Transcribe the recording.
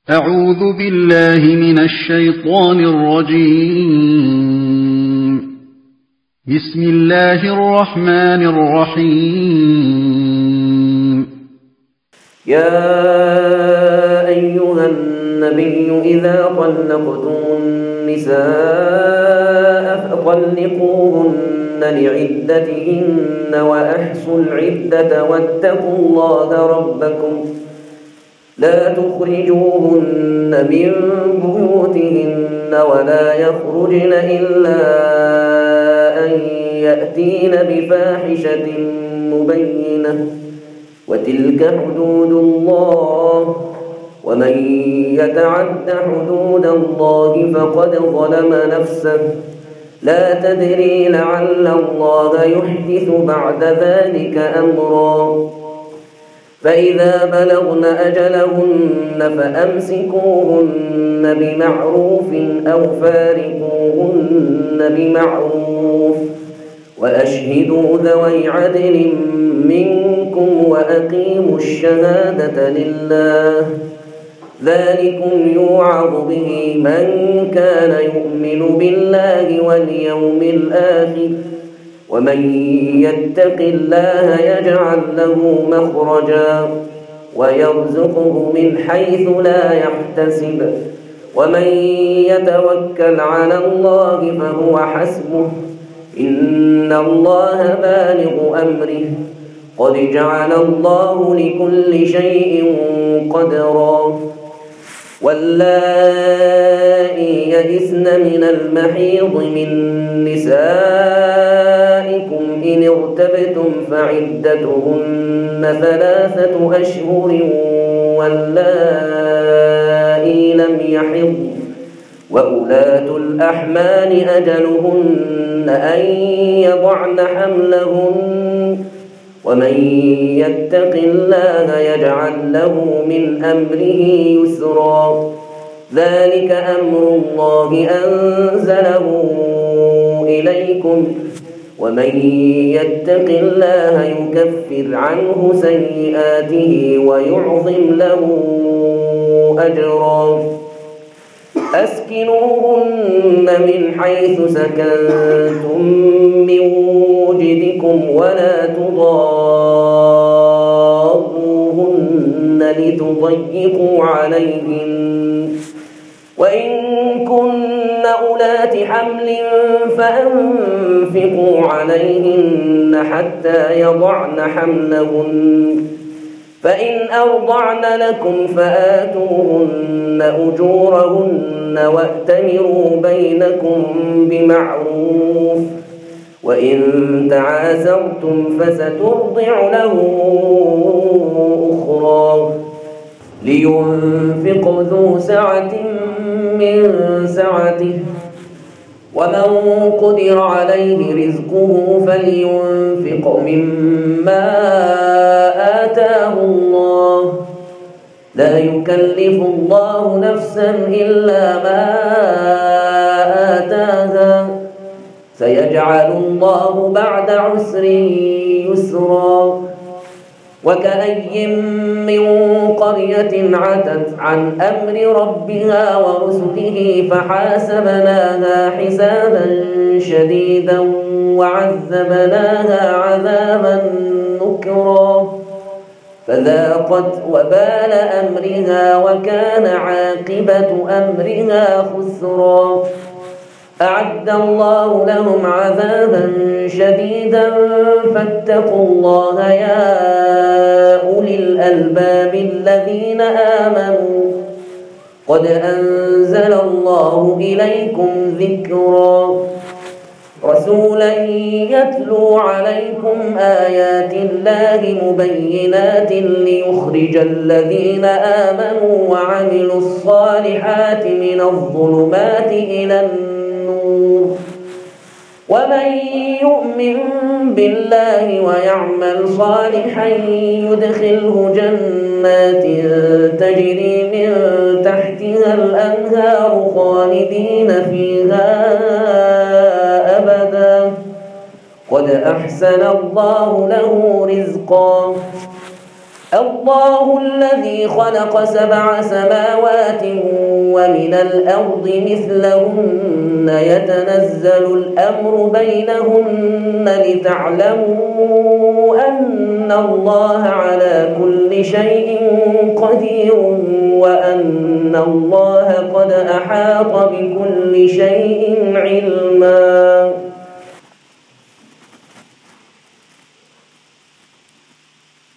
أعوذ بالله من الشيطان الرجيم. بسم الله الرحمن الرحيم. يا أيها النبي إذا طلقتم النساء فطلقوهن لعدتهن وأحصوا العدة واتقوا الله ربكم لا تخرجوهن من بيوتهن ولا يخرجن إلا أن يأتين بفاحشة مبينة وتلك حدود الله ومن يتعد حدود الله فقد ظلم نفسه لا تدري لعل الله يحدث بعد ذلك أمرا فإذا بلغن أجلهن فأمسكوهن بمعروف أو فارقوهن بمعروف وأشهدوا ذوي عدل منكم وأقيموا الشهادة لله ذلكم يوعظ به من كان يؤمن بالله واليوم الآخر ومن يتق الله يجعل له مخرجا ويرزقه من حيث لا يحتسب ومن يتوكل على الله فهو حسبه إن الله بالغ أمره قد جعل الله لكل شيء قدرا واللائي يئسن من المحيض من نسائكم إن ارتبتم فعدتهن 3 أشهر واللائي لم يحضن وأولاة الأحمال أجلهن أن يضعن حملهن ومن يتق الله يجعل له من أمره يسرا ذلك أمر الله أنزله إليكم ومن يتق الله يكفر عنه سيئاته ويعظم له أجرا أسكنوهن من حيث سكنتم من وجدكم ولا تضاروهن لتضيقوا عليهن وإن كن أولات حمل فأنفقوا عليهن حتى يضعن حملهن فإن أرضعن لكم فآتوهن أجورهن وأتمروا بينكم بمعروف وإن تعاسرتم فسترضع له أخرى لينفق ذو سعة من سعته ومن قدر عليه رزقه فلينفق مما آتاه الله لا يكلف الله نفسا إلا ما آتاها سيجعل الله بعد عسر يسرا وكأي من قرية عتت عن أمر ربها ورسله فحاسبناها حسابا شديدا وعذبناها عذابا نكرا فذاقت وبال أمرها وكان عاقبة أمرها خسرا أعد الله لهم عذابا شديدا فاتقوا الله يا أولي الألباب الذين آمنوا قد أنزل الله إليكم ذكرا رسولا يتلو عليكم آيات الله مبينات ليخرج الذين آمنوا وعملوا الصالحات من الظلمات إلى النور ومن يؤمن بالله ويعمل صالحا يدخله جنات تجري من تحتها الأنهار خالدين فيها أبدا قد أحسن الله له رزقا الله الذي خلق 7 سماوات ومن الأرض مثلهن يتنزل الأمر بينهن لتعلموا أن الله على كل شيء قدير وأن الله قد أحاط بكل شيء علما.